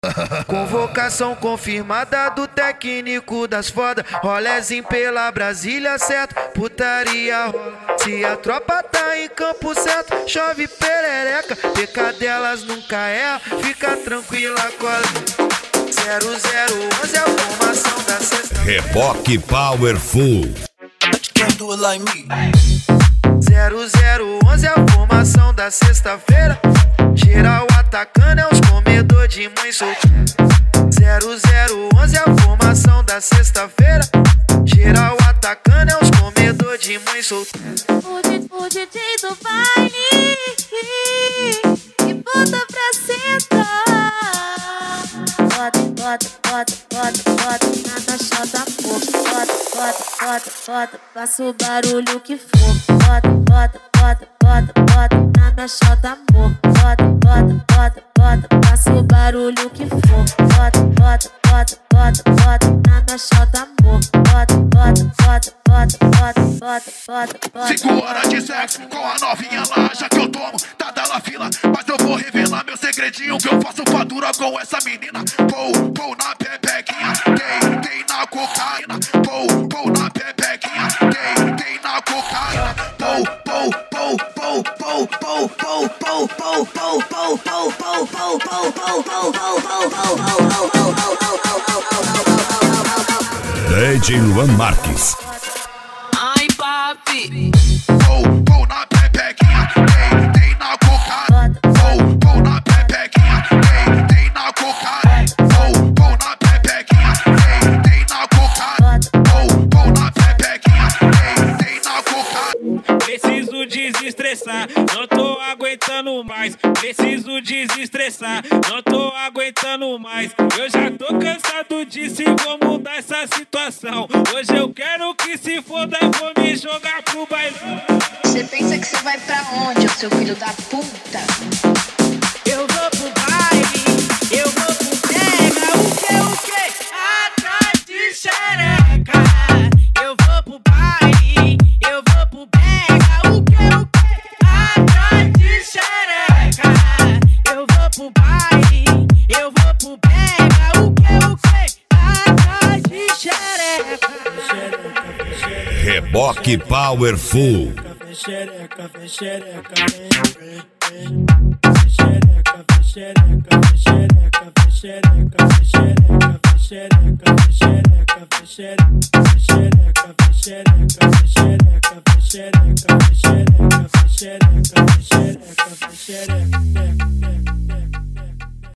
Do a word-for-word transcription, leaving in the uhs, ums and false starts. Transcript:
Convocação confirmada do técnico das foda. Rolezinho pela Brasília, certo? Putaria rola. Se a tropa tá em campo certo, chove perereca. Pecadelas nunca erra, fica tranquila, cola. zero zero onze é a formação da sexta. Reboque Powerful. zero zero onze é a formação da sexta-feira. Geral atacando é os comedor de mãe solteira. zero zero onze é a formação da sexta-feira. Geral atacando é os comedor de mãe solteira. O D J do baile que bota pra sentar. Bota, bota, bota, bota, bota na chota, bota, bota, bota, bota, bota, faça o barulho que for. Bota, bota, bota, bota, bota na minha chota, amor. Bota, bota, bota, bota, faça o barulho que for. Bota, bota, bota, bota, bota na minha chota, amor. Bota, bota, bota, bota, bota, bota, bota, bota. Cinco horas de sexo com a novinha lá, já que eu tomo, tá dela fila. Mas eu vou revelar meu segredinho, que eu faço fatura com essa menina. Pou, pou na pepequinha, tem, tem na cocaína. Pou, pou na pepequinha, tem, tem na cocaína. Pou, pou, pou, pou, pou, pou, pou, pou, pou, pou, pou, pou, pou, pou, pou, pou, pou, D J Luan Marques. Ai, papi. Pou, pou na pepequinha, tem, tem na cocaína. Pou, pou na pepequinha, tem, tem na cocaína. Pou, pou na pepequinha, tem, tem na cocaína. Pou, pou na pepequinha, tem, tem na cocaína. Preciso desestressar, não tô aguentando mais. Preciso desestressar, não tô aguentando mais. Eu já tô cansado disso e vou mudar essa situação. Hoje eu quero que se foda, vou me jogar pro bailão. Você pensa que você vai pra onde, ô seu filho da puta? Eu vou pro baile, eu vou pro pega, o que, o que? Atrás de xereca. Eu vou pro baile, eu vou pro pega, o que, o que? Atrás de xereca. Eu vou pro baile, eu vou pro pega, o que, o que? Atrás de xereca. Reboque Powerful. Xereca, xereca, vem, vem, xereca, xereca, xereca, xereca, xereca, xereca, xereca, xereca, xereca, xereca, xereca, xereca, xereca, xereca, xereca, xereca.